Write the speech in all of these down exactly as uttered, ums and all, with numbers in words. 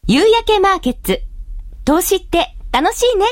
夕焼けマーケッツ。投資って楽しいね。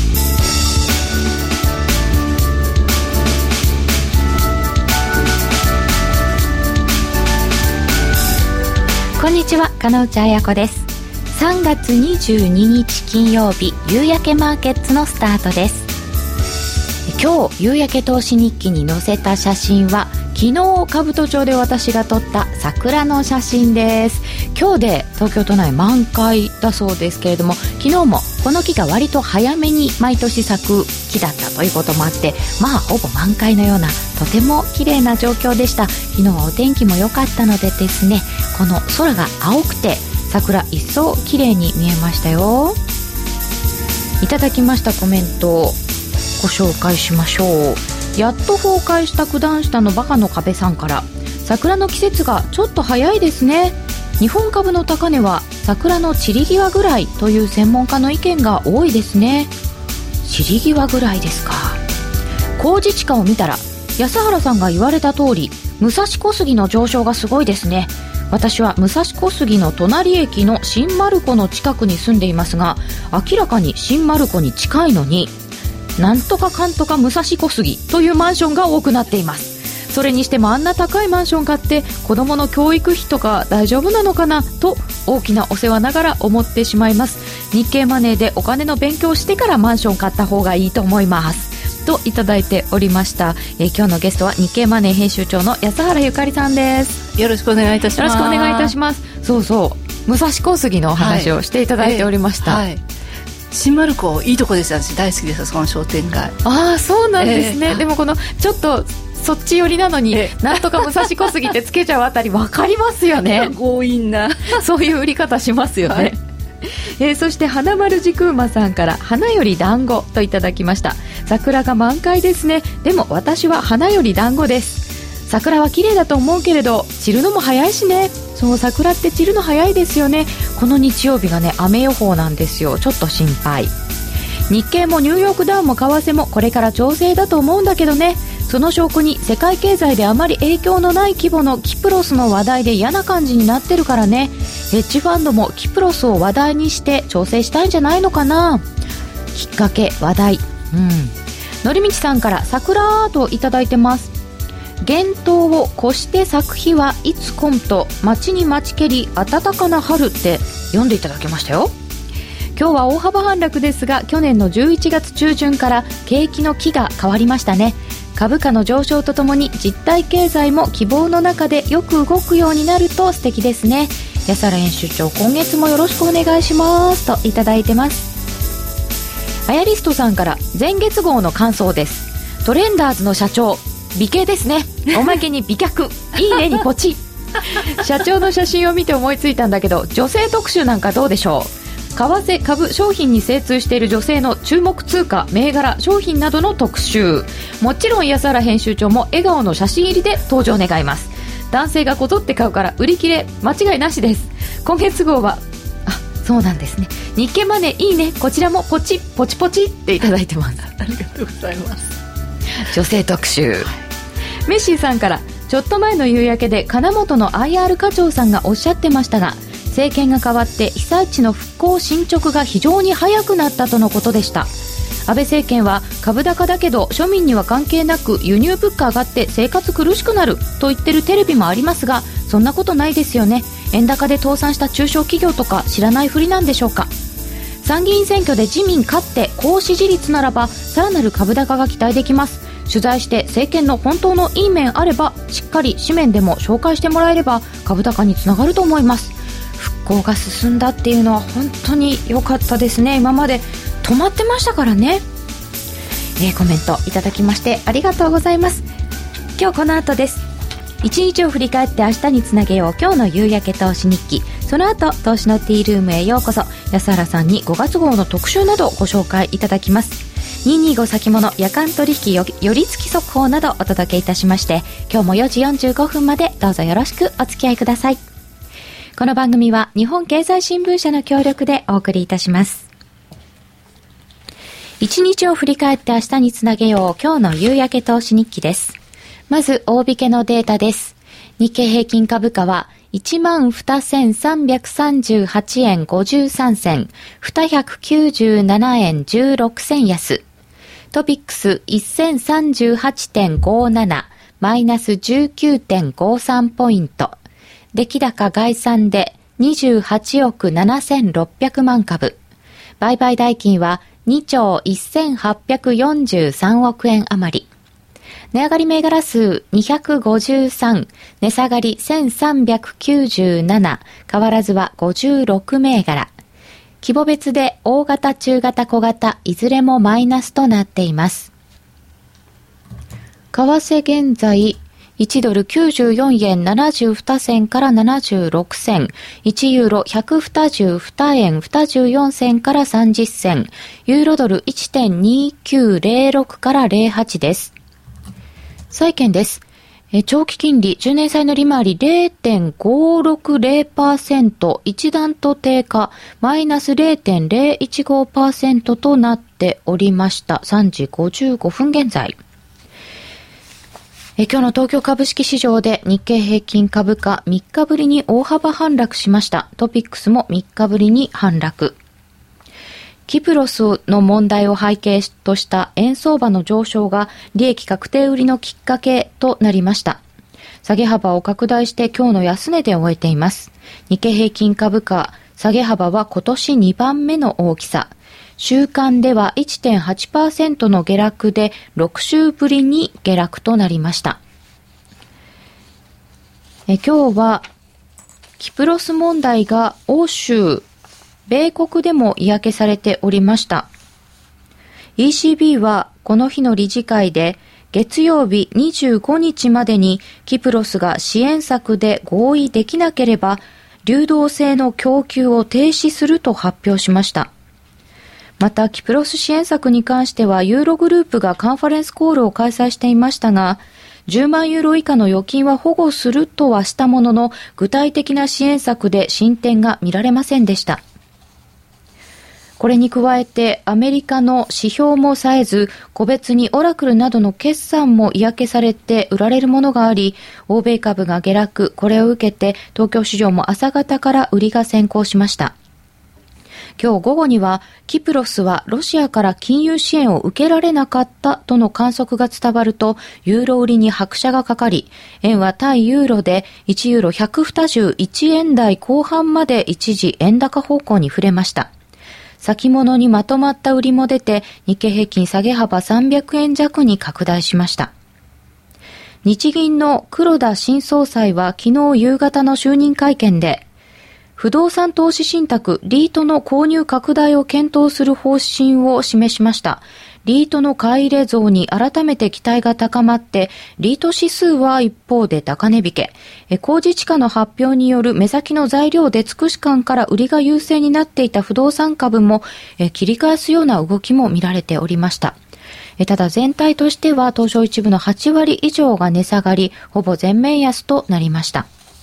こんにちは、金内彩子です。さんがつにじゅうににち金曜日、夕焼けマーケッツのスタートです。今日夕焼け投資日記に載せた写真は、昨日兜町で私が撮った桜の写真です。今日で東京都内満開だそうですけれども、昨日もこの木が割と早めに毎年咲く木だったということもあって、まあほぼ満開のようなとても綺麗な状況でした。昨日はお天気も良かったのでですね、この空が青くて桜一層綺麗に見えましたよ。いただきましたコメントをご紹介しましょう。やっと崩壊した九段下のバカの壁さんから、桜の季節がちょっと早いですね。日本株の高値は桜の散り際ぐらいという専門家の意見が多いですね。散り際ぐらいですか。公示地価を見たら安原さんが言われた通り、武蔵小杉の上昇がすごいですね。私は武蔵小杉の隣駅の新丸子の近くに住んでいますが、明らかに新丸子に近いのになんとかかんとか武蔵小杉というマンションが多くなっています。それにしてもあんな高いマンション買って子供の教育費とか大丈夫なのかなと大きなお世話ながら思ってしまいます。日経マネーでお金の勉強してからマンション買った方がいいと思いますといただいておりました。えー、今日のゲストは日経マネー編集長の安原ゆかりさんです。 よろしくお願いいたします。 よろしくお願いいたします。そうそう武蔵小杉のお話をしていただいておりました。 はい、えーはい、新丸子いいとこですよ。私大好きです、その商店街。 ああ、そうなんですね。 えー、 でもこのちょっとそっち寄りなのに、えー、なんとか武蔵小杉ってつけちゃうあたり分かりますよね。 強引なそういう売り方しますよね。はい、えー、そして花丸時空馬さんから花より団子といただきました。桜が満開ですね。でも私は花より団子です。桜は綺麗だと思うけれど散るのも早いしね。そう、桜って散るの早いですよね。この日曜日がね、雨予報なんですよ。ちょっと心配。日経もニューヨークダウも為替もこれから調整だと思うんだけどね。その証拠に世界経済であまり影響のない規模のキプロスの話題で嫌な感じになってるからね。ヘッジファンドもキプロスを話題にして調整したいんじゃないのかな。きっかけ、話題。うん。のりみちさんから桜といただいてます。幻冬を越して咲く日はいつ来んと待ちに待ちけり暖かな春って読んでいただきましたよ。今日は大幅反落ですが、去年のじゅういちがつ中旬から景気の気が変わりましたね。株価の上昇とともに実体経済も希望の中でよく動くようになると素敵ですね。安原編集長、今月もよろしくお願いしますといただいてます。アヤリストさんから前月号の感想です。トレンダーズの社長美形ですね。おまけに美脚いいねにポチ社長の写真を見て思いついたんだけど、女性特集なんかどうでしょう。為替、株、商品に精通している女性の注目通貨、銘柄、商品などの特集。もちろん安原編集長も笑顔の写真入りで登場願います。男性がこぞって買うから売り切れ間違いなしです。今月号はあ、そうなんですね。日経マネーいいね、こちらもポチポチポチっていただいてます。 ありがとうございます。 女性特集。はい、メッシーさんから、ちょっと前の夕焼けで金本の アイアール 課長さんがおっしゃってましたが、政権が変わって被災地の復興進捗が非常に早くなったとのことでした。安倍政権は株高だけど庶民には関係なく輸入物価上がって生活苦しくなると言ってるテレビもありますが、そんなことないですよね。円高で倒産した中小企業とか知らないふりなんでしょうか。参議院選挙で自民勝って高支持率ならばさらなる株高が期待できます。取材して政権の本当のいい面あれば、しっかり紙面でも紹介してもらえれば株高につながると思います。復興が進んだっていうのは本当に良かったですね。今まで止まってましたからね。えー、コメントいただきましてありがとうございます。今日この後です。一日を振り返って明日につなげよう、今日の夕焼け投資日記。その後投資のティールームへようこそ。安原さんにごがつ号の特集などご紹介いただきます。にひゃくにじゅうご先物夜間取引より付き速報などお届けいたしまして、今日もよじよんじゅうごふんまでどうぞよろしくお付き合いください。この番組は日本経済新聞社の協力でお送りいたします。一日を振り返って明日につなげよう、今日の夕焼け投資日記です。まず大引けのデータです。日経平均株価はいちまんにせんさんびゃくさんじゅうはちえんごじゅうさんせん、にひゃくきゅうじゅうななえんじゅうろくせん安。トピックス せんさんじゅうはちてんごなな、マイナス じゅうきゅうてんごさん ポイント。出来高概算でにじゅうはちおくななせんろっぴゃくまんかぶ。売買代金はにちょうせんはっぴゃくよんじゅうさんおくえん余り。値上がり銘柄数にひゃくごじゅうさん、値下がりせんさんびゃくきゅうじゅうなな、変わらずはごじゅうろく銘柄。規模別で大型、中型、小型、いずれもマイナスとなっています。為替現在、いちドルきゅうじゅうよんえんななじゅうに銭からななじゅうろく銭、いちユーロひゃくにじゅうにえんにじゅうよん銭からさんじゅっ銭、ユーロドル いってんにきゅうゼロろく からゼロはちです。債券です。え長期金利じゅうねん債の利回り ゼロてんごろくゼロパーセント、一段と低下、マイナス ゼロてんゼロいちごパーセント となっておりました。さんじごじゅうごふん現在。え今日の東京株式市場で日経平均株価みっかぶりに大幅反落しました。トピックスもみっかぶりに反落。キプロスの問題を背景とした円相場の上昇が利益確定売りのきっかけとなりました。下げ幅を拡大して今日の安値で終えています。日経平均株価下げ幅は今年にばんめの大きさ。週間では いってんはちパーセント の下落でろくしゅうぶりに下落となりました。え今日はキプロス問題が欧州、米国でも嫌気されておりました。イーシービー はこの日の理事会で月曜日にじゅうごにちまでにキプロスが支援策で合意できなければ流動性の供給を停止すると発表しました。またキプロス支援策に関してはユーログループがカンファレンスコールを開催していましたが、じゅうまんユーロ以下の預金は保護するとはしたものの、具体的な支援策で進展が見られませんでした。これに加えてアメリカの指標も冴えず、個別にオラクルなどの決算も嫌気されて売られるものがあり、欧米株が下落、これを受けて東京市場も朝方から売りが先行しました。今日午後にはキプロスはロシアから金融支援を受けられなかったとの観測が伝わるとユーロ売りに拍車がかかり、円は対ユーロでいちユーロひゃくにじゅういちえん台後半まで一時円高方向に触れました。先物にまとまった売りも出て日経平均下げ幅さんびゃくえん弱に拡大しました。日銀の黒田新総裁は昨日夕方の就任会見で、不動産投資信託リートの購入拡大を検討する方針を示しました。リートの買い入れ増に改めて期待が高まって、リート指数は一方で高値引け。公示地価の発表による目先の材料出尽くし感から売りが優勢になっていた不動産株も切り返すような動きも見られておりました。ただ全体としては東証一部のはちわり以上が値下がり、ほぼ全面安となりました。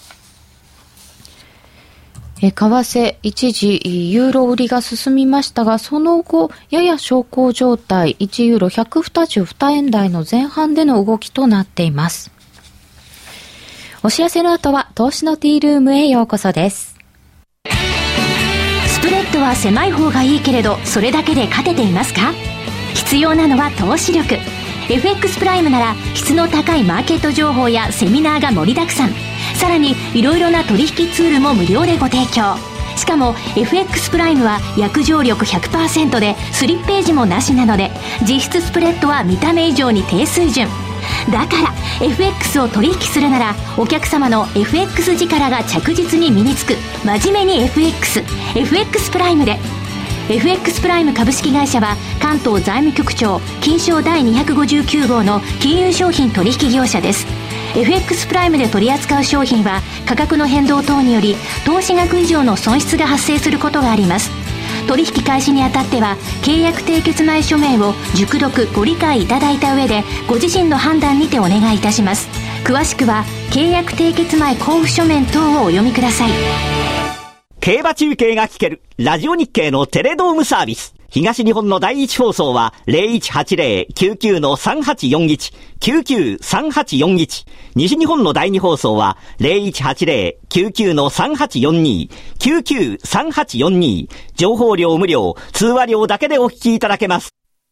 為替一時ユーロ売りが進みましたが、その後やや小康状態、いちユーロひゃくにじゅうにえん台の前半での動きとなっています。お知らせの後は投資のティールームへようこそです。 スプレッドは狭い方がいいけれど、それだけで勝てていますか？必要なのは投資力。 エフエックス プライムなら質の高いマーケット情報やセミナーが盛りだくさん。さらにいろいろな取引ツールも無料でご提供。しかも エフエックス プライムは約定力 ひゃくパーセント でスリッページもなしなので、実質スプレッドは見た目以上に低水準だから エフエックス を取引するならお客様の エフエックス 力が着実に身につく真面目に エフエックス エフエックス プライムで。 エフエックス プライム株式会社は関東財務局長金賞だいにひゃくごじゅうきゅう号の金融商品取引業者です。エフエックス プライムで取り扱う商品は価格の変動等により投資額以上の損失が発生することがあります。取引開始にあたっては契約締結前書面を熟読ご理解いただいた上でご自身の判断にてお願いいたします。詳しくは契約締結前交付書面等をお読みください。 競馬中継が聞けるラジオ日経のテレドームサービス。 東日本の第一放送は ゼロいちはちゼロ きゅうきゅう さんはちよんいち きゅうきゅう さんはちよんいち。西日本の第二放送は ゼロいちはちゼロ きゅうきゅう さんはちよんに きゅうきゅう さんはちよんに。情報料無料、通話料だけでお聞きいただけます。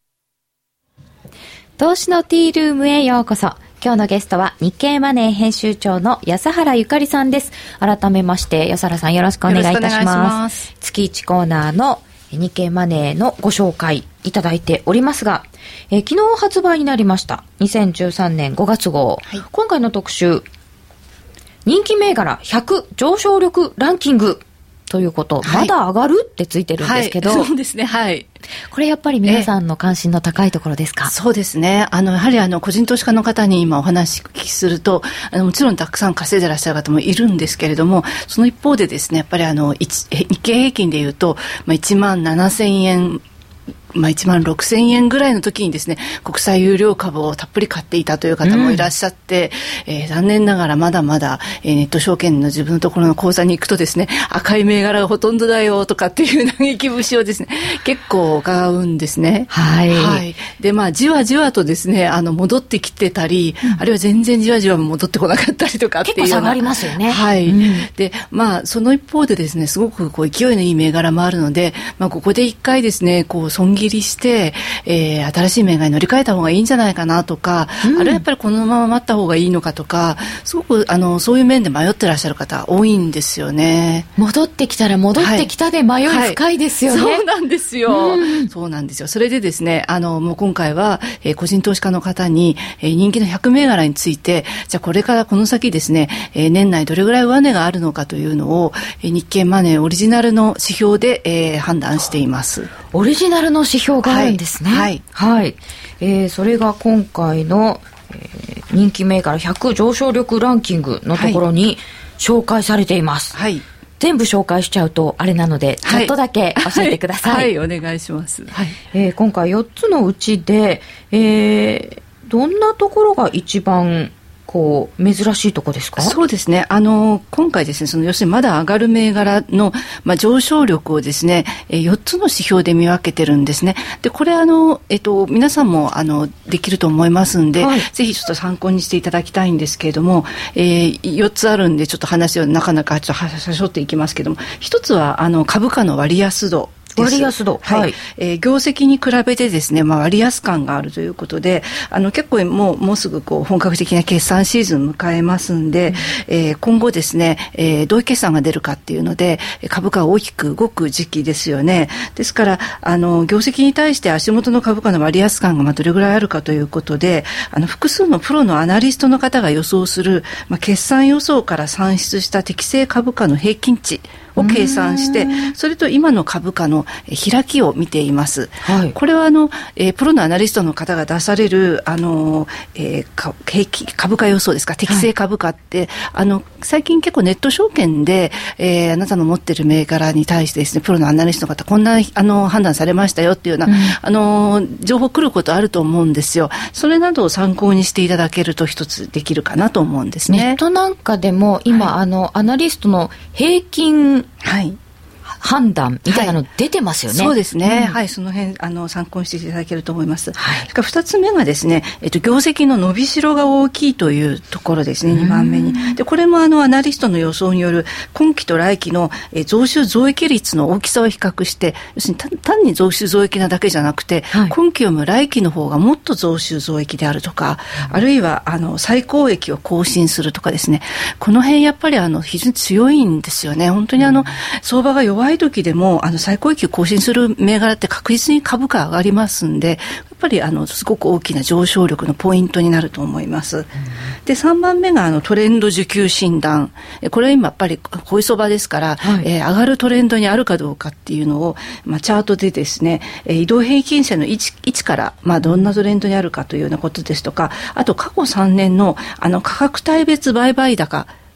投資のティールームへようこそ。今日のゲストは日経マネー編集長の安原ゆかりさんです。改めまして安原さんよろしくお願いいたします。 よろしくお願いします。 月いちコーナーの日経マネーのご紹介いただいておりますが、えー、昨日発売になりましたにせんじゅうさんねんごがつ号、はい、今回の特集、人気銘柄ひゃく上昇力ランキングということ、はい、まだ上がるってついてるんですけど、 はい、そうですね、はい。 これやっぱり皆さんの関心の高いところですか？ そうですね。あの、やはりあの、個人投資家の方に今お話を聞きすると、あの、もちろんたくさん稼いでらっしゃる方もいるんですけれども、その一方でですね、やっぱりあの、日経平均でいうと、まあ、いちまんななせんえん、まあ、いちまんろくせんえんぐらいの時にですね、国債有料株をたっぷり買っていたという方もいらっしゃって、うん、えー、残念ながらまだまだ、えー、ネット証券の自分のところの口座に行くとですね、赤い銘柄がほとんどだよとかっていう嘆き節をですね、結構伺うんですね。 はい。 はい。で、まあ、じわじわとですね、あの、戻ってきてたり、うん、あるいは全然じわじわ戻ってこなかったりとかっていう。 結構下がりますよね。 はい。 うん、 で、まあ、その一方でですね、すごくこう勢いのいい銘柄もあるので、まあ、ここで一回ですね、こう、損切りして、えー、新しい銘柄に乗り換えた方がいいんじゃないかなとか、うん、あるいはやっぱりこのまま待った方がいいのかとか、すごくあのそういう面で迷ってらっしゃる方多いんですよね。 戻ってきたら戻ってきたで迷い深いですよね。 はいはい、そうなんですよ、うん、そうなんですよ。それでですね、あのもう今回は、えー、個人投資家の方に、えー、人気のひゃく銘柄について、じゃあこれからこの先ですね、えー、年内どれぐらい上値があるのかというのを、えー、日経マネーオリジナルの指標で、えー、判断しています。 オリジナルの指標があるんですね。 はい、 はいはい、えー、それが今回の、えー、人気銘柄ひゃく上昇力ランキングのところに紹介されています。はい、全部紹介しちゃうとあれなので、ちょっとだけ教えてください。 はい、はいはい、お願いします。はい、 えー、今回よっつのうちで、えー、どんなところが一番こう珍しいとこですか？ そうですね。あの今回ですね、その要するにまだ上がる銘柄の、まあ、上昇力をですね、えー、よっつの指標で見分けてるんですね。でこれあの、えっと、皆さんもあのできると思いますんで、はい、ぜひちょっと参考にしていただきたいんですけれども、えー、よっつあるんでちょっと話をなかなかちょっとはしょっていきますけども、一つはあの株価の割安度。 割安度、 はい、はい、えー、業績に比べてですね、まあ、割安感があるということで、あの結構もうもうすぐこう本格的な決算シーズン迎えますんで、うん、えー、今後ですね、えー、どういう決算が出るかっていうので株価が大きく動く時期ですよね。ですからあの業績に対して足元の株価の割安感がまあどれぐらいあるかということで、あの複数のプロのアナリストの方が予想する、まあ、決算予想から算出した適正株価の平均値を計算して、それと今の株価の開きを見ています。はい、これはあの、えー、プロのアナリストの方が出されるあの、えー、平均株価予想ですか、適正株価って、はい、あの最近結構ネット証券で、えー、あなたの持っている銘柄に対してですね、プロのアナリストの方こんなあの判断されましたよっていうような、うん、あの情報来ることあると思うんですよ。それなどを参考にしていただけると一つできるかなと思うんですね。 ネットなんかでも今、はい、あのアナリストの平均、はい、判断みたいなの出てますよね。 はい、そうですね、うん、はい、その辺あの参考にしていただけると思います。はい、それからふたつめがですね、えっと、業績の伸びしろが大きいというところですね。にばんめに、でこれもあのアナリストの予想による今期と来期のえ増収増益率の大きさを比較して、要するに単に増収増益なだけじゃなくて、はい、今期よりも来期の方がもっと増収増益であるとか、うん、あるいはあの最高益を更新するとかですね、この辺やっぱりあの非常に強いんですよね。本当にあの、うん、相場が弱い時でもあの最高益を更新する銘柄って確実に株価上がりますんで、やっぱりあのすごく大きな上昇力のポイントになると思います。うん、でさんばんめがあのトレンド需給診断。これは今やっぱり小磯場ですから、はい、えー、上がるトレンドにあるかどうかっていうのを、まあ、チャートでですね、えー、移動平均線の位置、位置から、まあ、どんなトレンドにあるかというようなことですとか、あと過去さんねんのあの価格帯別売買高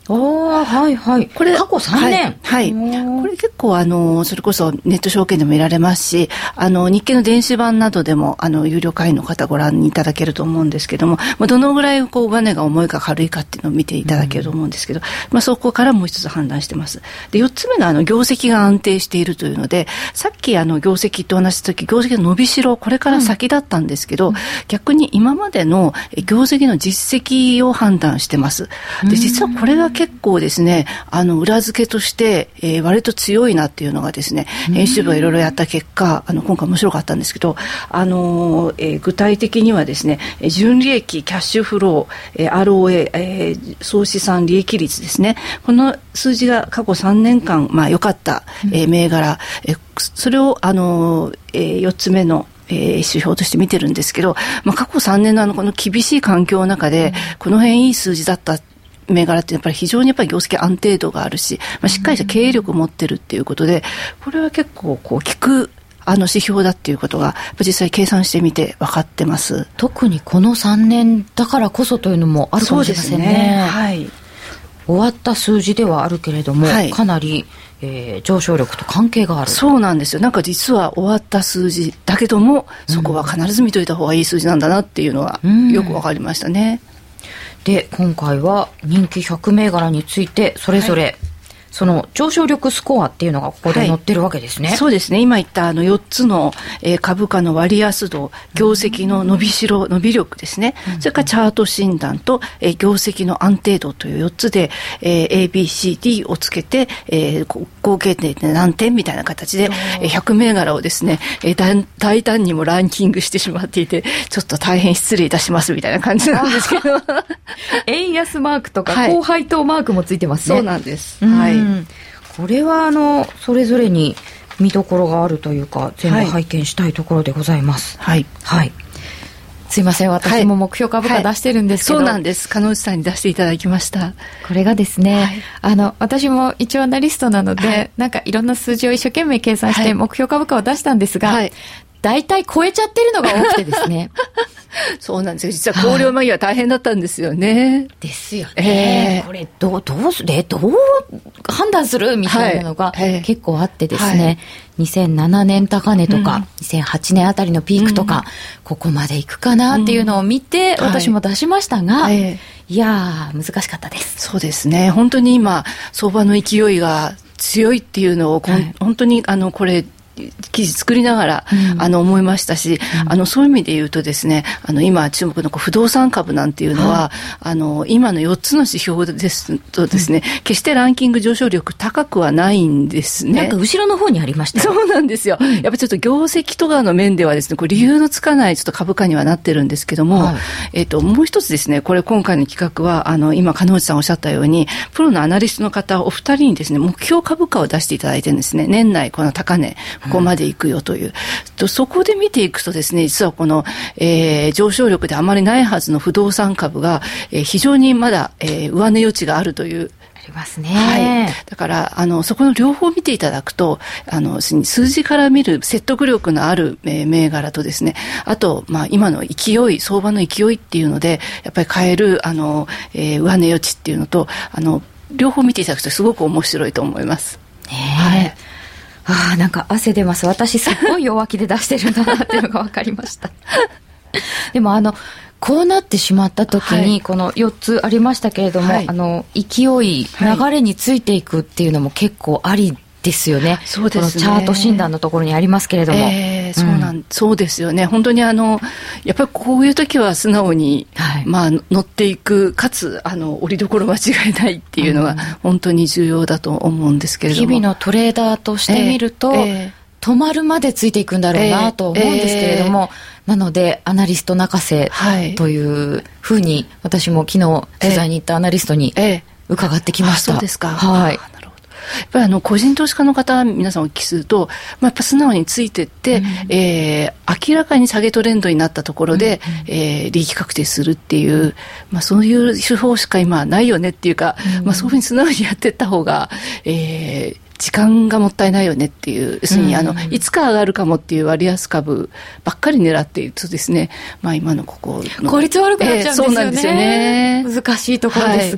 ああ、はいはい。これ過去さんねん。 はい。はい、これ結構あのそれこそネット証券でも見られますし、あの日経の電子版などでもあの有料会員の方ご覧いただけると思うんですけども、まあ、どのぐらいこう上値が重いか軽いかっていうのを見ていただけると思うんですけど、うん、まあそこからもう一つ判断してます。でよっつめがあの業績が安定しているというので、さっきあの業績と話した時業績の伸びしろこれから先だったんですけど、うん、逆に今までの業績の実績を判断してます。で実はこれが結構ですね、あの裏付けとして、えー、割と強いなっていうのがですね、編集部がいろいろやった結果、あの今回面白かったんですけど、あのーえー、具体的にはですね、純利益、キャッシュフロー、えー、アールオーエー、えー、総資産利益率ですね、この数字が過去さんねんかん、まあ、良かった、えー、銘柄、えー、それを、あのーえー、よっつめのえー、指標として見てるんですけど、まあ、過去さんねんのあのこの厳しい環境の中で、うん、この辺いい数字だった銘柄ってやっぱり非常にやっぱり業績安定度があるし、まあ、しっかりした経営力を持ってるっていうことで、これは結構こう効くあの指標だっていうことが実際計算してみて分かってます。 特にこのさんねんだからこそというのもあるかもしれませんね。そうですね、はい、終わった数字ではあるけれども、はい、かなりえー、上昇力と関係がある。 そうなんですよ。なんか実は終わった数字だけども、そこは必ず見といた方がいい数字なんだなっていうのはよく分かりましたね。 うん、で今回は人気ひゃく銘柄についてそれぞれ、はい、その上昇力スコアっていうのがここで載ってるわけですね。 はい、そうですね。今言ったあのよっつの、えー、株価の割安度、業績の伸びしろ、伸び力ですね。うん、それからチャート診断と、えー、業績の安定度というよっつで、えー、エービーシーディー をつけて、えー、合計点で何点みたいな形で、えー、ひゃく銘柄をですね、えー、大胆にもランキングしてしまっていて、ちょっと大変失礼いたしますみたいな感じなんですけど。 円安マークとか高配当マークもついてますね。 そうなんです。はい。 これはあのそれぞれに見どころがあるというか全部拝見したいところでございます。 はい、 はい、すいません、私も目標株価出してるんですけど、 はいはい、そうなんです。金内さんに出していただきました。 これがですね、はい、あの私も一応アナリストなので、はい、なんかいろんな数字を一生懸命計算して目標株価を出したんですが、はい、大体超えちゃってるのが多くてですね。 そうなんですよ。実は考慮間際大変だったんですよね。 ですよね。えー、これどうどうするどう判断するみたいなのが結構あってですね、はい、にせんななねん高値とか、うん、にせんはちねんあたりのピークとか、うん、ここまでいくかなっていうのを見て、うん、私も出しましたが、はい、いやー難しかったです。 そうですね。本当に今相場の勢いが強いっていうのを、はい、本当にあのこれ記事作りながら、うん、あの思いましたし、うん、あのそういう意味で言うとですね、あの今注目のこう不動産株なんていうのは、はい、あの今のよっつの指標ですとですね、うん、決してランキング上昇力高くはないんですね。 なんか後ろの方にありましたよ。 そうなんですよ。うん、やっぱりちょっと業績とかの面ではですね、こう理由のつかないちょっと株価にはなってるんですけども、はい、えっともう一つですね、これ今回の企画はあの今金内さんおっしゃったようにプロのアナリストの方お二人にですね目標株価を出していただいてるんですね。年内この高値ここまでいくよという、うん、そこで見ていくとですね、実はこの、えー、上昇力であまりないはずの不動産株が、えー、非常にまだ、えー、上値余地があるというありますね。 はい、だからあのそこの両方見ていただくと、あの数字から見る説得力のある、えー、銘柄とですね、あと、まあ、今の勢い相場の勢いっていうのでやっぱり買えるあの、えー、上値余地っていうのとあの両方見ていただくとすごく面白いと思います。 ね、はい。ああ、なんか汗出ます。私すごい弱気で出してるんだなっていうのが分かりましたでもあのこうなってしまった時に、はい、このよっつありましたけれども、はい、あの勢い流れについていくっていうのも結構ありですよね。 そうですね。 このチャート診断のところにありますけれども、 えー、そうなん、うん、そうですよね。本当にあのやっぱりこういう時は素直に、はい、まあ乗っていく、かつあの折りどころ間違いないっていうのが本当に重要だと思うんですけれども、 日々のトレーダーとしてみると、えーえー、止まるまでついていくんだろうなと思うんですけれども、えー、なのでアナリスト泣かせというふうに私も昨日取材に行ったアナリストに伺ってきました。 えー、そうですか。 はい。 やっぱりあの個人投資家の方皆さんお聞きすると、まあ、やっぱ素直についていって、うん、えー、明らかに下げトレンドになったところで、うん、えー、利益確定するっていう、まあ、そういう手法しか今ないよねっていうか、うん、まあ、そういうふうに素直にやっていった方が、えー時間がもったいないよねっていう、要するにあの、うん、いつか上がるかもっていう割安株ばっかり狙っているとですね、まあ今のここの効率悪くなっちゃうんですよね。 えー、そうなんですよね。 難しいところですが、はい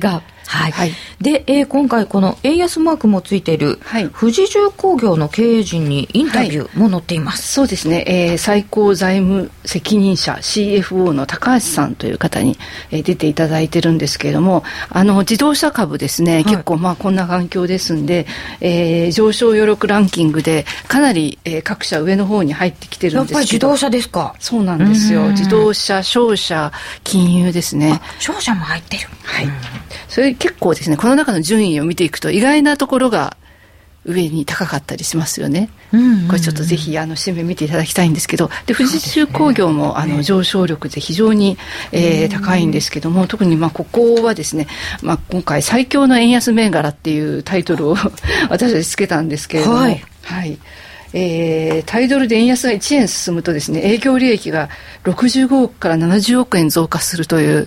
はい、はい、で、えー、今回この円安マークもついている、はい、富士重工業の経営陣にインタビューも載っています、はい、 そうですね、えー、最高財務責任者 シーエフオー の高橋さんという方に、えー、出ていただいてるんですけれども、あの自動車株ですね、はい、結構まあこんな環境ですんで、えー、上昇余力ランキングでかなり、えー、各社上の方に入ってきてるんですけど、 やっぱり自動車ですか。 そうなんですよ。自動車、商社、金融ですね。 商社も入ってる。 はい。それ結構ですね、この中の順位を見ていくと意外なところが上に高かったりしますよね。うんうんうん、これちょっとぜひあの紙面見ていただきたいんですけど、で富士重工業も、ね、あの上昇力で非常に、えー、高いんですけども、特にまあここはですね、まあ、今回最強の円安銘柄っていうタイトルを私たちつけたんですけれども、はい、はい、えー、タイドルで円安がいちえん進むとですね、営業利益がろくじゅうごおくからななじゅうおくえん増加するという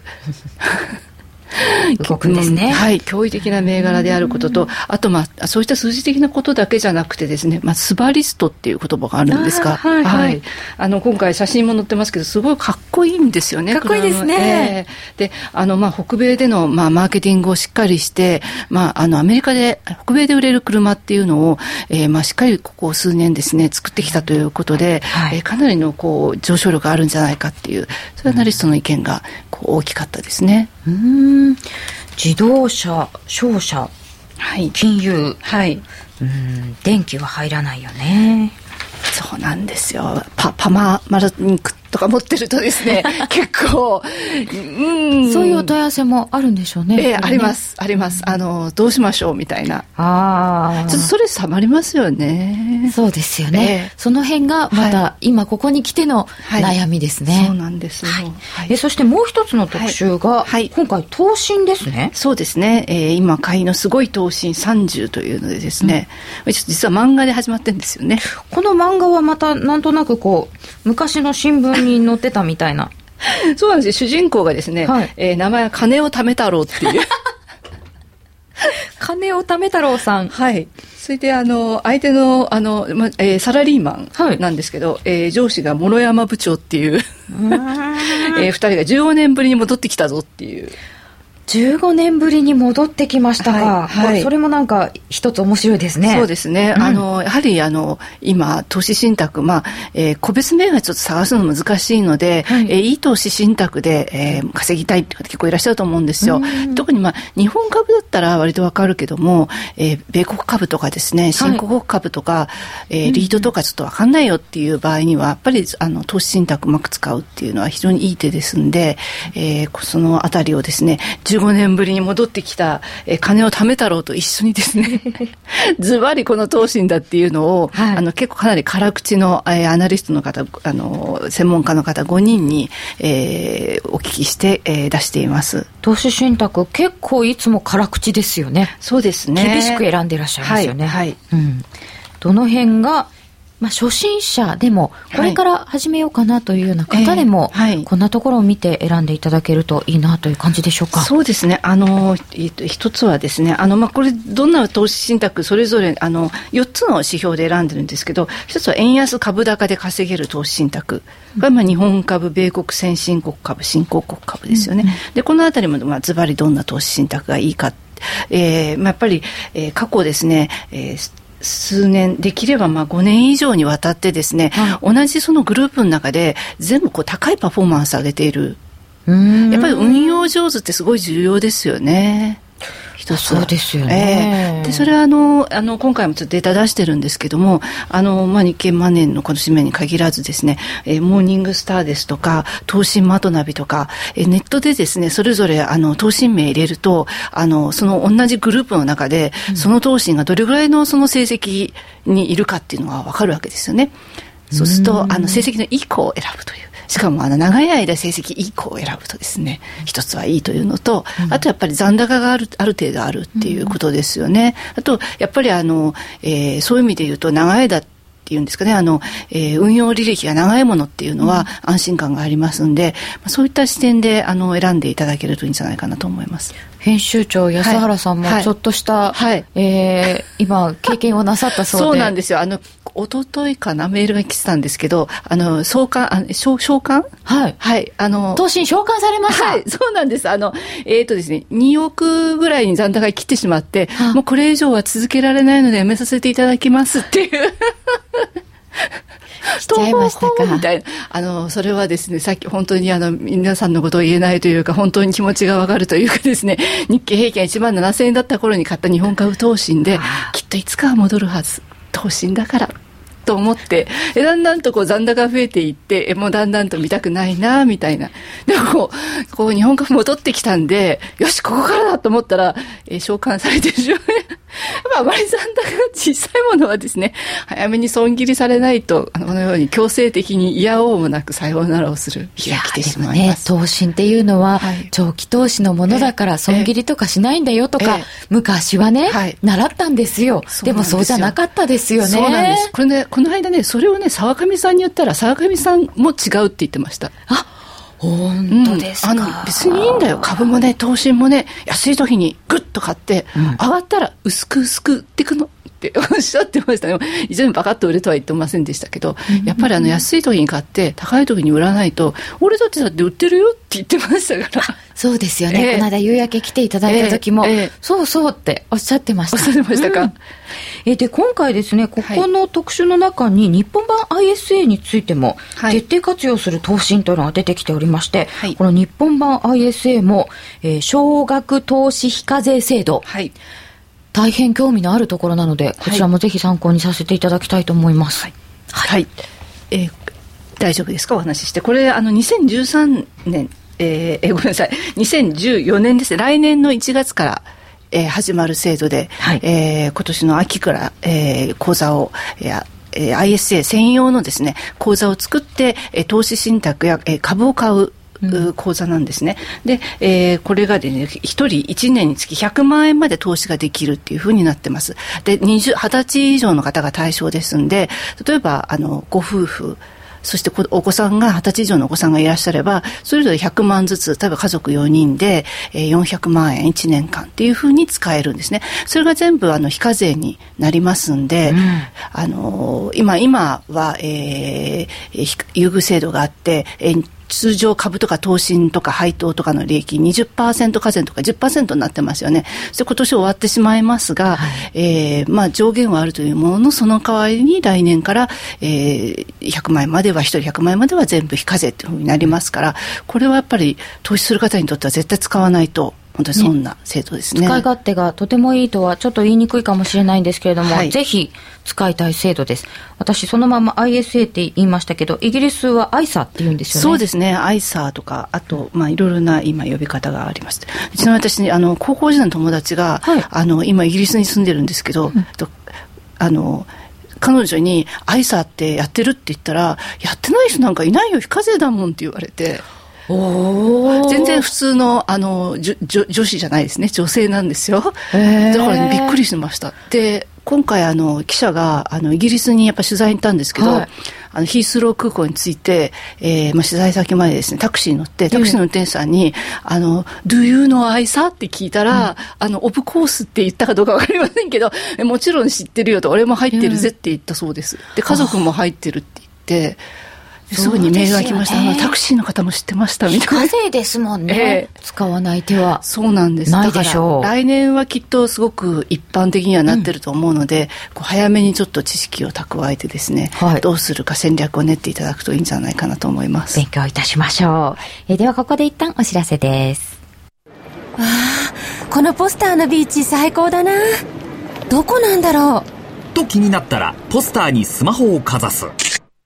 動くんですね。 はい、驚異的な銘柄であることと、あと、まあ、そういった数字的なことだけじゃなくてですね、まあ、スバリストっていう言葉があるんですが、はいはいはい、あの今回写真も載ってますけど、すごいかっこいいんですよね。 かっこいいですね。 えー、で、あの、まあ、北米での、まあ、マーケティングをしっかりして、まあ、あのアメリカで北米で売れる車っていうのを、えーまあ、しっかりここ数年ですね作ってきたということで、はい、えー、かなりのこう上昇力があるんじゃないかっていう、そういうアナリストの意見がこう大きかったですね。 うーん、自動車、商社、はい、金融、 はい、 うーん、電気は入らないよね。 そうなんですよ。パパママラニックとか持ってるとですね結構、 うん、そういうお問い合わせもあるんでしょうね。 えー、ありますあります。あのどうしましょうみたいな。 あ、 ちょっとストレス溜まりますよね。 そうですよね、えー、その辺がまた、はい、今ここに来ての悩みですね、 はい、そうなんですよ、 はいはい、えそしてもう一つの特集が、はいはい、今回東進ですね。 そうですね、えー、今買いのすごい東進さんじゅうというのでですね、うん、実は漫画で始まってるんですよね。 この漫画はまたなんとなくこう昔の新聞に載ってたみたいなそうなんですよ。主人公がですね、はい、えー、名前は金尾為太郎っていう金尾為太郎さん、 はい、それであの相手の、あの、まえー、サラリーマンなんですけど、はい、えー、上司が諸山部長っていうえー、ふたりがじゅうごねんぶりに戻ってきたぞっていう。 じゅうごねんぶりに戻ってきましたか、はいはい、それもなんか一つ面白いですね。 そうですね、うん、あのやはりあの今投資信託、まあえー、個別銘柄ちょっと探すの難しいので、はい、えー、いい投資信託で、えー、稼ぎたいって方結構いらっしゃると思うんですよ。特に、まあ、日本株だったら割とわかるけども、えー、米国株とかですね、新興国株とか、はい、えー、リートとかちょっとわかんないよっていう場合にはやっぱりあの投資信託うまく使うっていうのは非常にいい手ですんで、えー、そのあたりをですねじゅうごねんぶりに戻ってきた、えー、金尾為太郎と一緒にですねズバリこの東進だっていうのを、はい、あの結構かなり辛口の、えー、アナリストの方、あの専門家の方ごにんに、えー、お聞きして、えー、出しています。 投資信託結構いつも辛口ですよね。 そうですね、 厳しく選んでいらっしゃいますよね。 はい、はい、 うん、どの辺がまあ、初心者でもこれから始めようかなというような方でも、はい、えーはい、こんなところを見て選んでいただけるといいなという感じでしょうか。 そうですね、あの一つはですね、あの、まあ、これどんな投資信託それぞれあのよっつの指標で選んでるんですけど、一つは円安株高で稼げる投資信託が、まあ、日本株、米国先進国株、新興国株ですよね、うんうん、でこのあたりも、まあ、ズバリどんな投資信託がいいか、えーまあ、やっぱり、えー、過去ですね、えー数年できればまあごねん以上にわたってですね、はい、同じそのグループの中で全部こう高いパフォーマンスを上げている。うーん、やっぱり運用上手ってすごい重要ですよね。一つはそうですよね、 えー、でそれはあのあの今回もちょっとデータ出してるんですけども、あの、まあ、日経マネーのこの紙面に限らずですね、えー、モーニングスターですとか東進マトナビとか、えー、ネットでですねそれぞれあの投信名入れると、あのその同じグループの中で、うん、その投信がどれぐらいのその成績にいるかっていうのが分かるわけですよね。そうするとあの成績のいい子を選ぶという、しかもあの長い間成績いい子を選ぶとですね、一つはいいというのと、あとやっぱり残高がある、ある程度あるっていうことですよね。あとやっぱりあの、えー、そういう意味で言うと長い間っていうんですかね、あの、えー、運用履歴が長いものっていうのは安心感がありますんで、うん、そういった視点であの選んでいただけるといいんじゃないかなと思います。 編集長安原さんもちょっとした、はいはい、えー、今経験をなさったそうで。 そうなんですよ。あの一昨日かなメールが来てたんですけど、あの創刊、あ召召喚、 はいはい、あの答申召喚されました。 はい、そうなんです。あのえっ、ー、とですね、におくぐらいに残高が切ってしまって、もうこれ以上は続けられないのでやめさせていただきますっていう。 しちゃいましたか。 みたいな。あの、それはですね、さっき本当にあの、皆さんのことを言えないというか、本当に気持ちがわかるというかですね、日経平均がいちまんななせんえんだった頃に買った日本株投信で、きっといつかは戻るはず。投信だから。と思って、だんだんとこう残高が増えていって、もうだんだんと見たくないな、みたいな。でもこう、こう日本株戻ってきたんで、よし、ここからだと思ったら、えー、召喚されてしまう。あまり残高が小さいものはですね、早めに損切りされないと、あのこのように強制的に嫌おうもなくさようならをする日が来てしまいます。 いやでもね、投信っていうのは、はい、長期投資のものだから損切りとかしないんだよとか、えー、昔はね、はい、習ったんですよ。でもそうじゃなかったですよね。 そうなんです。これね、この間ね、それをね、沢上さんに言ったら、沢上さんも違うって言ってました。 あ、本当ですか、 うん、あの別にいいんだよ。株もね、投信もね、安い時にグッと買って、うん、上がったら薄く薄く売っていくのっておっしゃってましたね。以前バカッと売れとは言ってませんでしたけど、うん、やっぱりあの安い時に買って高い時に売らないと、俺だってだって売ってるよって言ってましたから。 そうですよね、えー、この間夕焼け来ていただいた時も、えーえー、そうそうっておっしゃってました。 おっしゃってましたか、うんえで今回ですね、ここの特集の中に日本版 アイエスエー についても徹底活用する投信というのが出てきておりまして、はい、この日本版 アイエスエー も、えー、少額投資非課税制度、はい、大変興味のあるところなので、こちらもぜひ参考にさせていただきたいと思います。はい、 はいはい、えー、大丈夫ですか、お話しして。これあのにせんじゅうさんねん、えー、えー、ごめんなさい、にせんじゅうよねんですね、来年のいちがつからえー、始まる制度で、はい、えー、今年の秋から、えー、講座を、えーえー、アイエスエー 専用のですね講座を作って、えー、投資信託や、えー、株を買う講座なんですね。で、えー、これがでね、ひとりいちねんにつきひゃくまんえんまで投資ができるっていうふうになってます。で、にじゅう、はたち以上の方が対象ですんで、例えばあのご夫婦、そしてお子さんがはたち以上のお子さんがいらっしゃれば、それぞれひゃくまんずつ、例えば家族よにんでよんひゃくまんえんいちねんかんっていうふうに使えるんですね。それが全部あの非課税になりますんで、うん、あの今今は、えー、優遇制度があって、えー通常株とか投信とか配当とかの利益 にじゅっパーセント 課税とか じゅっパーセント になってますよね。そして今年終わってしまいますが、はい、えー、まあ上限はあるというものの、その代わりに来年から、えー、ひゃくまんえんまではひとりひゃくまんえんまでは全部非課税というふうになりますから、これはやっぱり投資する方にとっては絶対使わないと。本当にそんな制度ですね。 使い勝手がとてもいいとはちょっと言いにくいかもしれないんですけれども、はい、ぜひ使いたい制度です。私そのまま アイエスエー って言いましたけど、イギリスは アイサー って言うんですよね。 そうですね、 アイサー とか、あと、まあ、いろいろな今呼び方があります。うちの私あの高校時代の友達が、はい、あの今イギリスに住んでるんですけど、うん、とあの彼女に アイサー ってやってるって言ったら、やってない人なんかいないよ、非課税だもんって言われて、お全然普通の、あのじょ女子じゃないですね、女性なんですよ。だから、ね、びっくりしました。で今回あの記者があのイギリスにやっぱ取材に行ったんですけど、はい、あのヒースロー空港に着いて、えーまあ、取材先までですねタクシーに乗って、タクシーの運転手さんに、あの Do you know アイサー って聞いたら、うん、あのオブコースって言ったかどうか分かりませんけど、もちろん知ってるよと、俺も入ってるぜって言ったそうです。で家族も入ってるって言って、すぐにメールが来ました、ね、タクシーの方も知ってましたみたいな。 非課税ですもんね、えー、使わない手はそうなんです。 ないでしょう。 だから来年はきっとすごく一般的にはなってると思うので、うん、こう早めにちょっと知識を蓄えてですね、はい、どうするか戦略を練っていただくといいんじゃないかなと思います。 勉強いたしましょう。えー、ではここで一旦お知らせです。 わあ、このポスターのビーチ最高だな。どこなんだろうと気になったら、ポスターにスマホをかざす。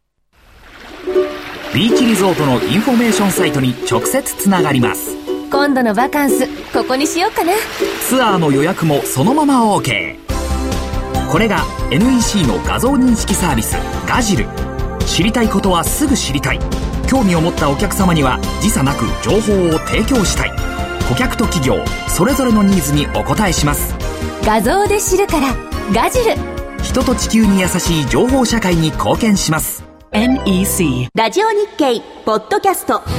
ビーチリゾートのインフォメーションサイトに直接つながります。 今度のバカンスここにしようかな。 ツアーの予約もそのまま OK。 これが エヌイーシー の画像認識サービスガジル。知りたいことはすぐ知りたい。興味を持ったお客様には時差なく情報を提供したい。顧客と企業それぞれのニーズにお応えします。 画像で知るからガジル。 一人と地球に優しい情報社会に貢献します。 エヌイーシーラジオ日経ポッドキャスト、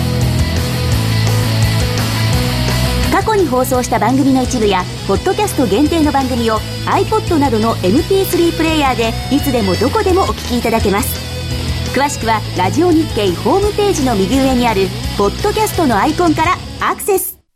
過去に放送した番組の一部やポッドキャスト限定の番組を iPod などの エムピースリー プレイヤーでいつでもどこでもお聞きいただけます。詳しくはラジオ日経ホームページの右上にあるポッドキャストのアイコンからアクセス。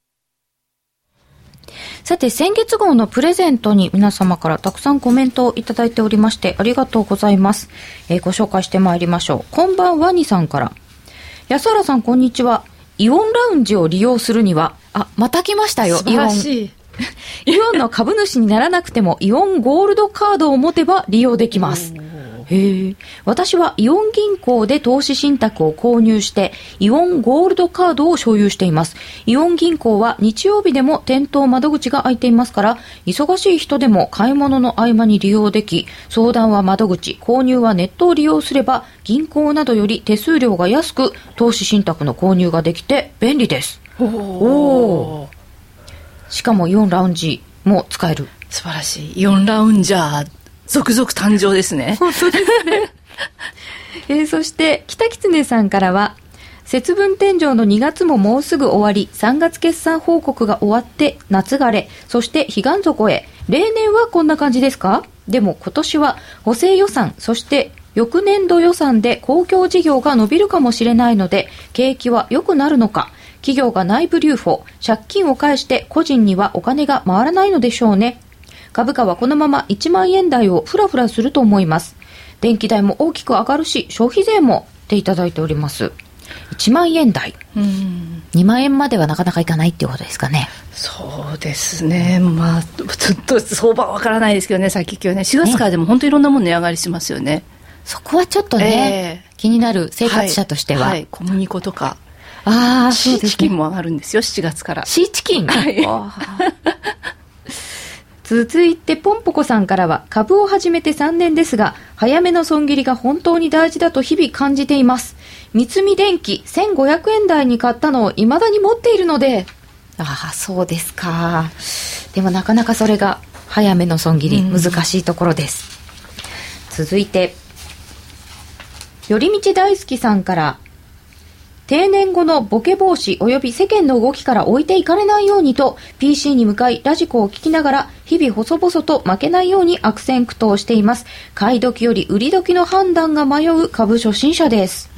さて、先月号のプレゼントに皆様からたくさんコメントをいただいておりましてありがとうございます。えー、ご紹介してまいりましょう。こんばんはにさんから、安原さんこんにちは。イオンラウンジを利用するには、あ、また来ましたよ。 素晴らしい。 イオンの株主にならなくてもイオンゴールドカードを持てば利用できます。へえ。私はイオン銀行で投資信託を購入してイオンゴールドカードを所有しています。イオン銀行は日曜日でも店頭窓口が開いていますから、忙しい人でも買い物の合間に利用でき、相談は窓口、購入はネットを利用すれば銀行などより手数料が安く投資信託の購入ができて便利です。おお。しかもイオンラウンジも使える。 素晴らしい。イオンラウンジャー続々誕生ですね。 本当ですね。えー、そして北狐さんからは、節分天井のにがつももうすぐ終わり、さんがつ決算報告が終わって夏枯れ、そして彼岸底へ。例年はこんな感じですか？でも今年は補正予算、そして翌年度予算で公共事業が伸びるかもしれないので、景気は良くなるのか。企業が内部留保、借金を返して個人にはお金が回らないのでしょうね。株価はこのままいちまんえん台をフラフラすると思います。電気代も大きく上がるし、消費税もっていただいております。いちまんえん台、うん、にまんえんまではなかなかいかないっていうことですかね。 そうですね。まあずっと相場はわからないですけどね。先今日ねしがつからでも本当にいろんなもの値上がりしますよね。 そこはちょっとね、えー、気になる生活者としては、はいはい、 小麦粉とか、 ああ、そうですね、 シーチキンも上がるんですよ、しちがつから。 シーチキン、はい、続いてポンポコさんからは、株を始めてさんねんですが早めの損切りが本当に大事だと日々感じています。三菱電機せんごひゃくえん台に買ったのを未だに持っているので。ああ、そうですか。でもなかなかそれが早めの損切り、難しいところです。続いて寄り道大好きさんから、定年後のボケ防止及び世間の動きから置いていかれないようにと ピーシー に向かいラジコを聞きながら日々細々と負けないように悪戦苦闘しています。買い時より売り時の判断が迷う株初心者です。うん、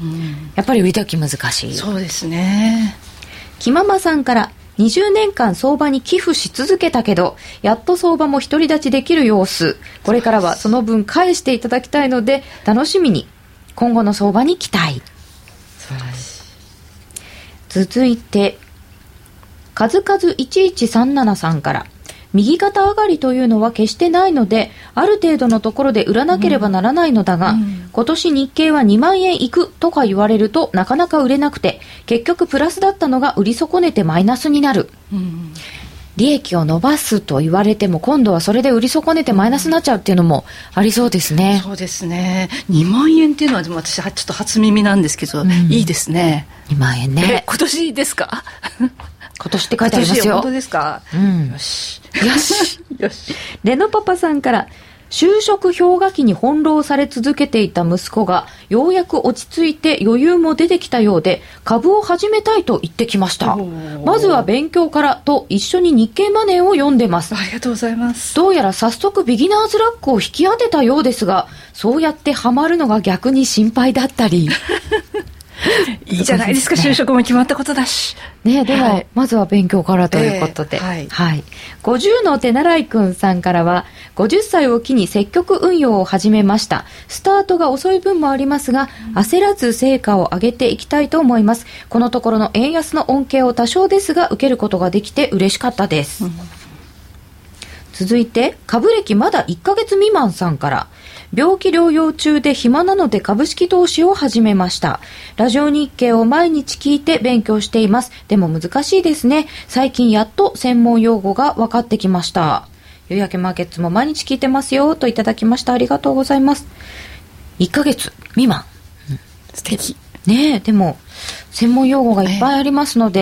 やっぱり売り時難しい。 そうですね。 きままさんから、にじゅうねんかん相場に寄付し続けたけどやっと相場も独り立ちできる様子。これからはその分返していただきたいので楽しみに今後の相場に期待。 素晴らしい。 続いて数々いちいちさんななさんから、右肩上がりというのは決してないのである程度のところで売らなければならないのだが、うん、今年日経はにまんえんいくとか言われるとなかなか売れなくて、結局プラスだったのが売り損ねてマイナスになる、うん、利益を伸ばすと言われても今度はそれで売り損ねてマイナスになっちゃうっていうのもありそうですね。 そうですね。にまんえんっていうのはでも私はちょっと初耳なんですけど、うん、いいですね。 にまんえんね。 今年ですか？ 今年って書いてありますよ。 本当ですか？ うん、 よしよしよし。レノパパさんから、就職氷河期に翻弄され続けていた息子がようやく落ち着いて余裕も出てきたようで株を始めたいと言ってきました。まずは勉強からと一緒に日経マネーを読んでます。 ありがとうございます。 どうやら早速ビギナーズラックを引き当てたようですが、そうやってハマるのが逆に心配だったりいいじゃないですか、就職も決まったことだしね。でも、はい、まずは勉強からということで、えーはいはい、ごじゅうの手習いくんさんからは、ごじゅっさいを機に積極運用を始めました。スタートが遅い分もありますが、焦らず成果を上げていきたいと思います。このところの円安の恩恵を多少ですが受けることができて嬉しかったです、うん、続いて株歴まだいっかげつ未満さんから、病気療養中で暇なので株式投資を始めました。ラジオ日経を毎日聞いて勉強しています。でも難しいですね。最近やっと専門用語が分かってきました。夕焼けマーケッツも毎日聞いてますよといただきました。ありがとうございます。いっかげつ未満、うん、 素敵ねえ。でも専門用語がいっぱいありますので、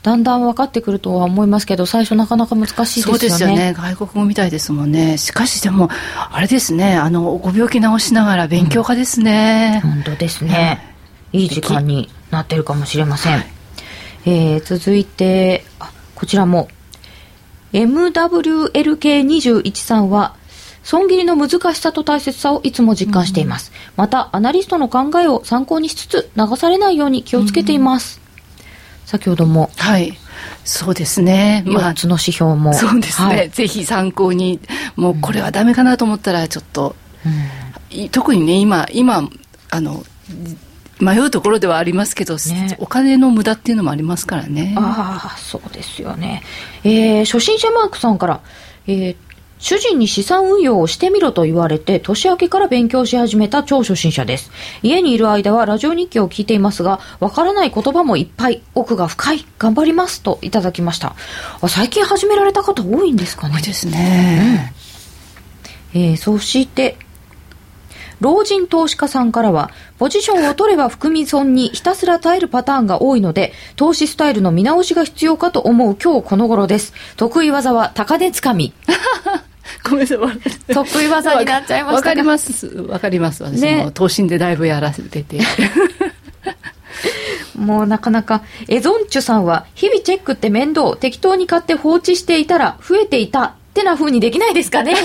だんだん分かってくるとは思いますけど、最初なかなか難しいですよね。 そうですよね。外国語みたいですもんね。しかしでもあれですね、あのご病気治しながら勉強家ですね、 うん、本当ですね、うん、いい時間になってるかもしれません、はい。えー、続いてあこちらも エムダブリューエルケーにじゅういち さんは、損切りの難しさと大切さをいつも実感しています、うん、またアナリストの考えを参考にしつつ流されないように気をつけています、うん、先ほども、 はい、そうですね、 まあ、よっつの指標もそうですね、はい、ぜひ参考に。もうこれはダメかなと思ったらちょっと、うん、特にね今今あの迷うところではありますけど、ね、お金の無駄っていうのもありますからね。 ああそうですよね、えー、初心者マークさんから、えー主人に資産運用をしてみろと言われて年明けから勉強し始めた超初心者です。家にいる間はラジオ日記を聞いていますが、わからない言葉もいっぱい、奥が深い、頑張りますといただきました。あ、最近始められた方多いんですかね。 多いですね、 うんえー、そして老人投資家さんからは、ポジションを取れば含み損にひたすら耐えるパターンが多いので、投資スタイルの見直しが必要かと思う今日この頃です。得意技は高値つかみごめんなさい、 得意技になっちゃいました。 わかりますわかります私も、ね、投信でだいぶやらせててもうなかなか。エゾンチュさんは、日々チェックって面倒、適当に買って放置していたら増えていたってな風にできないですかね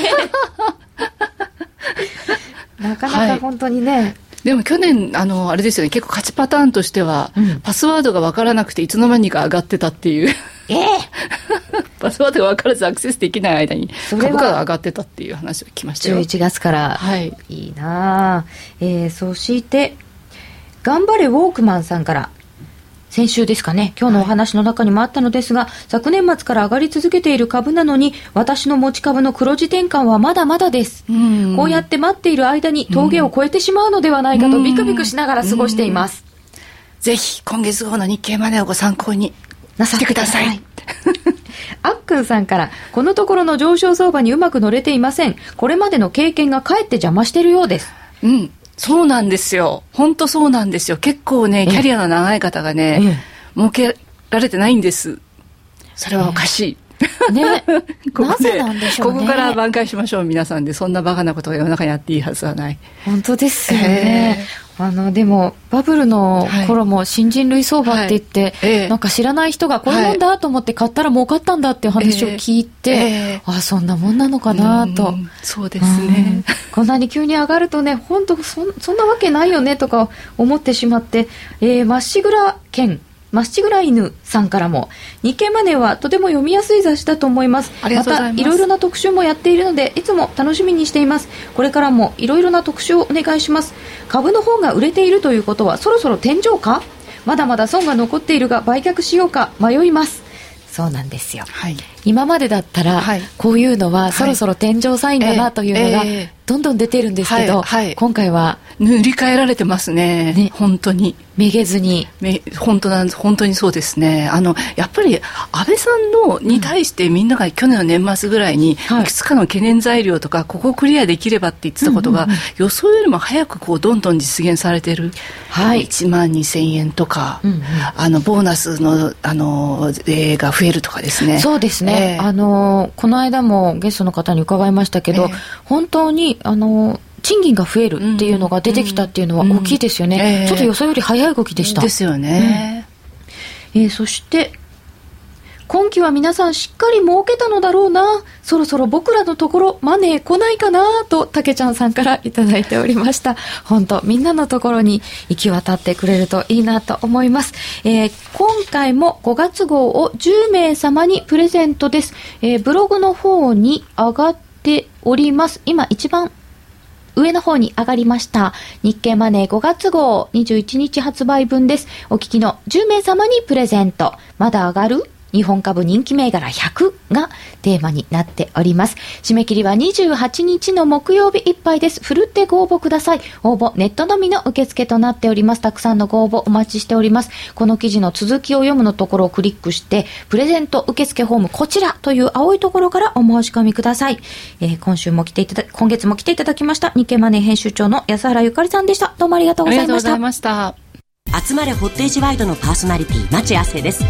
なかなか本当にね、はい。 でも去年あのあれですよね、結構勝ちパターンとしては、うん、パスワードが分からなくていつの間にか上がってたっていうえー、 パスワードが分からずアクセスできない間に株価が上がってたっていう話を聞きましたよ。 じゅういちがつから、はい、いいな、えー、そして頑張れウォークマンさんから、先週ですかね、今日のお話の中にもあったのですが、はい、昨年末から上がり続けている株なのに私の持ち株の黒字転換はまだまだです。うんこうやって待っている間に峠を越えてしまうのではないかとビクビクしながら過ごしています。 ぜひ今月号の日経マネーをご参考になさってください。 あっくんさんから、このところの上昇相場にうまく乗れていません。これまでの経験がかえって邪魔しているようです。 うん、そうなんですよ。本当そうなんですよ。結構ね、キャリアの長い方がね、儲けられてないんです。それはおかしい。 ね、 ここなぜなんでしょうね。 ここから挽回しましょう皆さんで。そんなバカなことが世の中にあっていいはずはない。 本当ですよね、えー、あのでもバブルの頃も新人類相場って言って、はいえー、なんか知らない人がこういうもんだと思って買ったら儲かったんだっていう話を聞いて、えーえー、あそんなもんなのかなと。 そうですね、 こんなに急に上がるとね、本当 そ, そんなわけないよねとか思ってしまって、えー、まっしぐら犬まっしぐら犬さんからも、日経マネーはとても読みやすい雑誌だと思います。 ありがとうございます。 またいろいろな特集もやっているのでいつも楽しみにしています。これからもいろいろな特集をお願いします。株の方が売れているということはそろそろ天井か、まだまだ損が残っているが売却しようか迷います。そうなんですよ、はい、今までだったら、はい、こういうのはそろそろ天井サインだなというのがどんどん出てるんですけど、はいはい、今回は塗り替えられてます ね, ね本当にめげずにめ本当なん本当にそうですね。あのやっぱり安倍さんのに対してみんなが去年の年末ぐらいに、うん、いくつかの懸念材料とかここをクリアできればって言ってたことが、うんうんうん、予想よりも早くこうどんどん実現されてる、はい、いちまんにせんえんとか、うんうん、あのボーナスの、あの、えー、が増えるとかですね。 そうですね、えー、あのこの間もゲストの方に伺いましたけど、えー、本当にあの賃金が増えるっていうのが出てきたっていうのは大きいですよね、うんうんえー、ちょっと予想より早い動きでした。 ですよね、 うんえー、そして今期は皆さんしっかり儲けたのだろうな、そろそろ僕らのところマネー来ないかなとたけちゃんさんからいただいておりました。本当みんなのところに行き渡ってくれるといいなと思います、えー、今回もごがつ号をじゅうめいさまにプレゼントです、えー、ブログの方に上がっております。今一番上の方に上がりました。日経マネーごがつ号にじゅういちにち発売分です。お聞きのじゅうめいさまにプレゼント。まだ上がる日本株人気銘柄ひゃくがテーマになっております。締め切りはにじゅうはちにちの木曜日いっぱいです。ふるってご応募ください。応募ネットのみの受付となっております。たくさんのご応募お待ちしております。この記事の続きを読むのところをクリックしてプレゼント受付フォームこちらという青いところからお申し込みください、えー、今週も来ていただ今月も来ていただきました日経マネー編集長の安原ゆかりさんでした。どうもありがとうございました。 ありがとうございました。 集まれホッテージワイドのパーソナリティ町亜生です。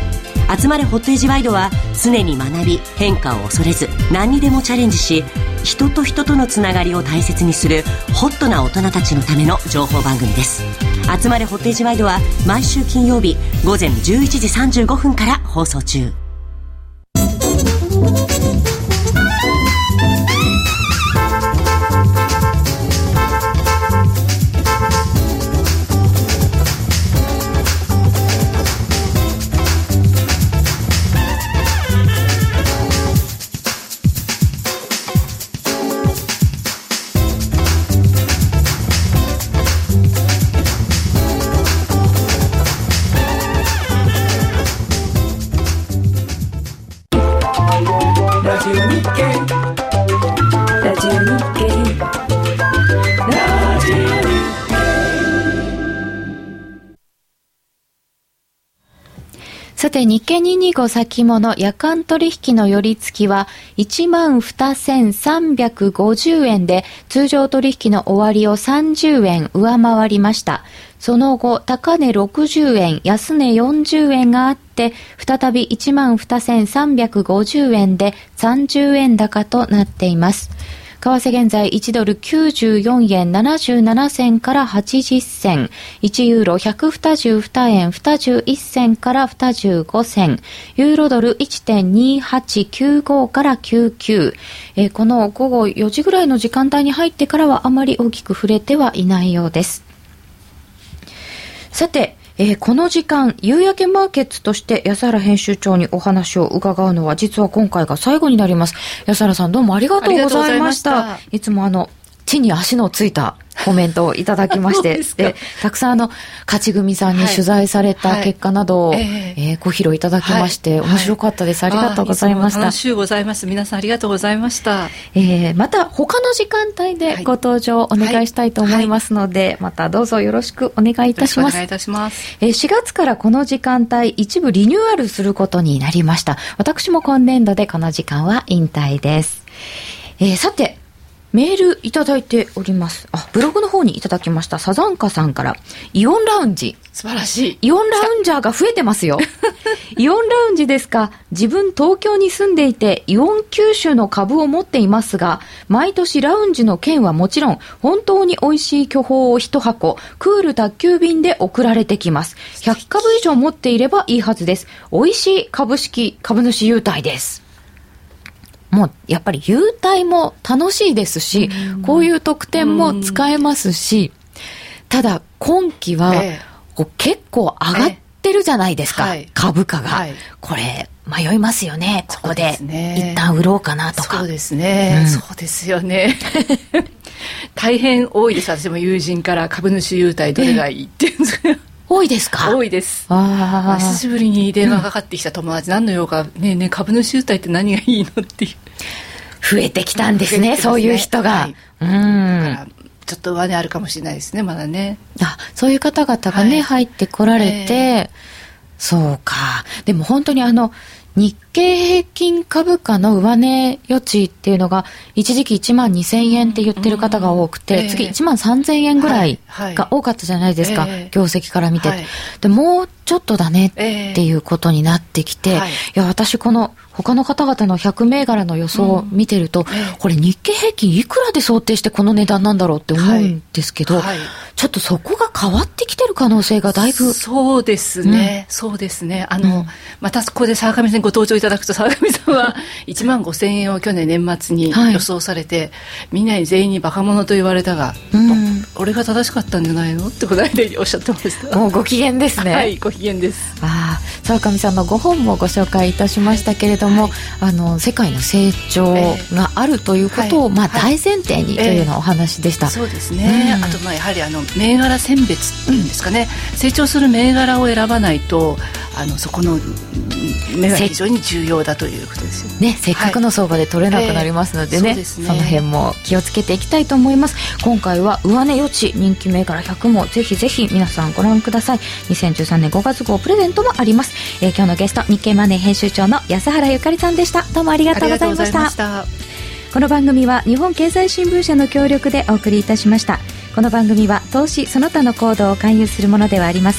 集まれホットエッジワイドは常に学び変化を恐れず何にでもチャレンジし、人と人とのつながりを大切にするホットな大人たちのための情報番組です。集まれホットエッジワイドは毎週金曜日午前じゅういちじさんじゅうごふんから放送中。 さて日経にひゃくにじゅうご先物夜間取引の寄り付きはいちまんにせんさんびゃくごじゅうえんで通常取引の終わりをさんじゅうえん上回りました。その後高値ろくじゅうえん安値よんじゅうえんがあって再びいちまんにせんさんびゃくごじゅうえんでさんじゅうえん高となっています。為替現在いちドルきゅうじゅうよんえんななじゅうなな銭からはちじゅっ銭、いちユーロひゃくにじゅうにえんにじゅういっ銭からにじゅうご銭、ユーロドル いってんにはちきゅうご からきゅうじゅう、えー、この午後よじぐらいの時間帯に入ってからはあまり大きく触れてはいないようです。さて、えー、この時間夕焼けマーケットとして安原編集長にお話を伺うのは実は今回が最後になります。安原さんどうもありがとうございました。 い, ましたいつもあの地に足のついたコメントをいただきましてでたくさんあの勝ち組さんに取材された結果などを、はいはいえーえー、ご披露いただきまして、はい、面白かったです、はい、ありがとうございました。 楽しゅうございます。皆さんありがとうございました、 えー、また他の時間帯でご登場お願いしたいと思いますので、はいはい、またどうぞよろしくお願いいたします。 お願いいたします。 えー、しがつからこの時間帯一部リニューアルすることになりました。私も今年度でこの時間は引退です。えー、さてメールいただいております。あ、ブログの方にいただきましたサザンカさんからイオンラウンジ素晴らしいイオンラウンジャーが増えてますよイオンラウンジですか。自分東京に住んでいてイオン九州の株を持っていますが毎年ラウンジの券はもちろん本当に美味しい巨峰を一箱クール宅急便で送られてきます。ひゃく株以上持っていればいいはずです。美味しい株式株主優待です。もうやっぱり優待も楽しいですし、うん、こういう特典も使えますし、うん、ただ今期は、ええ、こう結構上がってるじゃないですか、ええはい、株価が、はい、これ迷いますよね。ここで一旦売ろうかなとか。 そうですね、うん、そうですよね大変多いです。私も友人から株主優待どれがいいって言うんですけど多いですか。 多いです。あ、久しぶりに電話かかってきた友達、うん、何の用かねえねえ株主優待って何がいいのっていう増えてきたんですね、そういう人が、はい、うんだからちょっと上値あるかもしれないですねまだね。 あ、そういう方々がね、はい、入ってこられて、えー、そうか。でも本当にあの日経平均株価の上値余地っていうのが一時期いちまんにせんえんって言ってる方が多くて、うんうんえー、次いちまんさんぜんえんぐらいが多かったじゃないですか、はいはい、業績から見て、はい、でもうちょっとだねっていうことになってきて、えーはい、いや私この他の方々のひゃく銘柄の予想を見てると、うんえー、これ日経平均いくらで想定してこの値段なんだろうって思うんですけど、はいはい、ちょっとそこが変わってきてる可能性がだいぶ。 そうですね、うん、そうですね。あの、うん、またここで沢上さんにご登場いただくと沢上さんはいちまんごせんえんを去年年末に予想されて、はい、みんなに全員にバカ者と言われたが、うん、俺が正しかったんじゃないのって答えでおっしゃってました。 もうご機嫌ですね。 はい、ご機嫌です。 あ、沢上さんのご本もご紹介いたしましたけれども、はい、あの世界の成長があるということを、えーまあ、大前提にというようなお話でした、 えー、そうですね、うん、あとまあやはりあの銘柄選別っていうんですかね、うん、成長する銘柄を選ばないとあのそこの目が非常に重要だということですよ ね, ねせっかくの相場で取れなくなりますので ね,、はいえー、そ, ねその辺も気をつけていきたいと思います。今回は上値余地人気銘柄ひゃくもぜひぜひ皆さんご覧ください。にせんじゅうさんねんごがつ号プレゼントもあります。えー、今日のゲスト日経マネー編集長の安原ゆかりさんでした。どうもありがとうございました。したこの番組は日本経済新聞社の協力でお送りいたしました。この番組は投資その他の行動を勧誘するものではありません。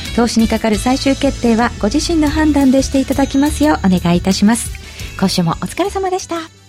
投資にかかる最終決定はご自身の判断でしていただきますようお願いいたします。今週もお疲れ様でした。